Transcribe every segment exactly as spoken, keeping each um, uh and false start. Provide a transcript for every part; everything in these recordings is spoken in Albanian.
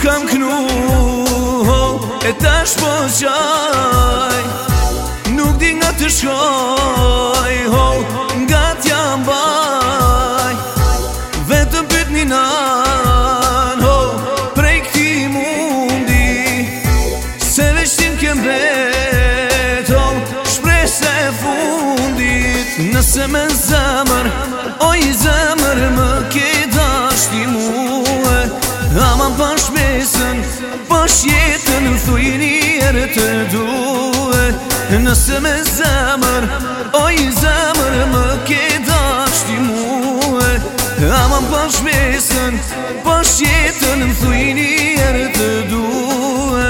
kam knu e tash po qaj nuk di nga të shkoj ho, nga t'jam baj vetëm pyt një nan ho, prej këti mundi se veçtin kem vet ho, shprej se fundit nëse me zemër oj zemër më ke dashti muë aman pa shpesën pa shjetën thuj njerë të duhe nëse me zemër oj zemër më ke dashti muë aman pa shpesën pa shjetën thuj njerë të duhe.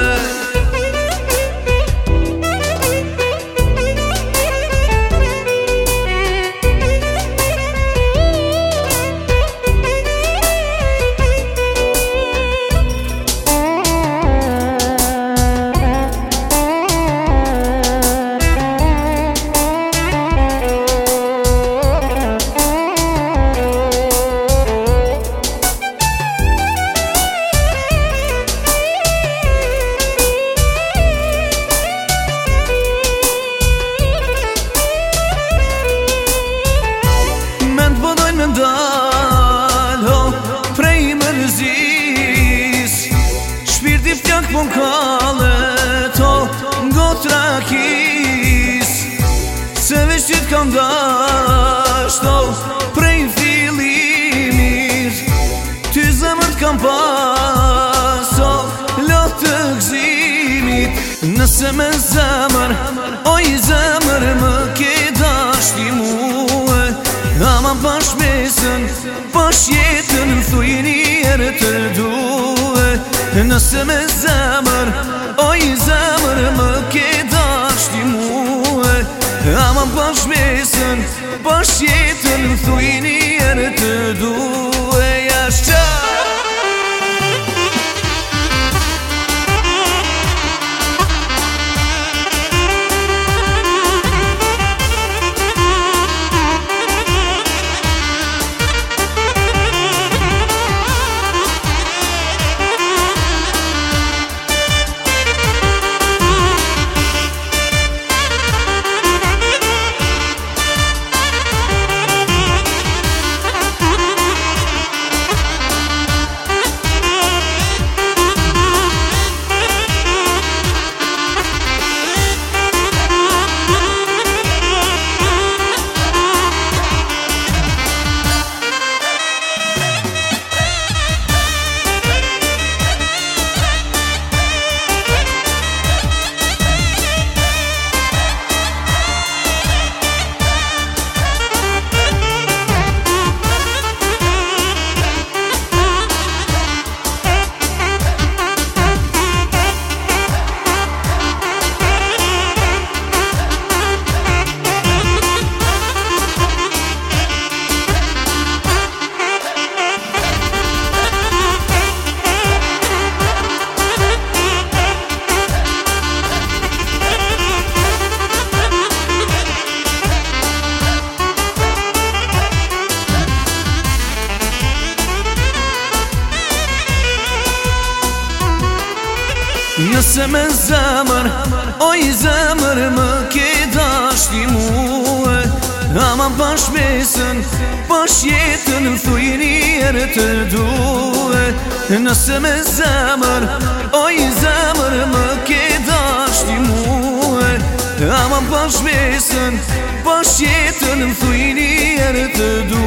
Shpirti flak po n'kallet ho, ngotra kis se veç ty t'kam dasht ho, prej fillimit ty zemër t'kam pas ho, lot të gzimit nëse me zemër oj zemër më ke dashti muë aman pa shpesën pa shjetën thuj njerë të duhe nëse me zemër oj zemër më ke dashti muë aman pa shpesën pa shjetën thuj njerë të duhe jashtë nëse me zemër oj zemër më ke dashti muë aman pa shpesën pa shjetën thuj njerë të duhe nëse me zemër oj zemër më ke dashti muë aman pa shpesën pa shjetën thuj njerë të duhe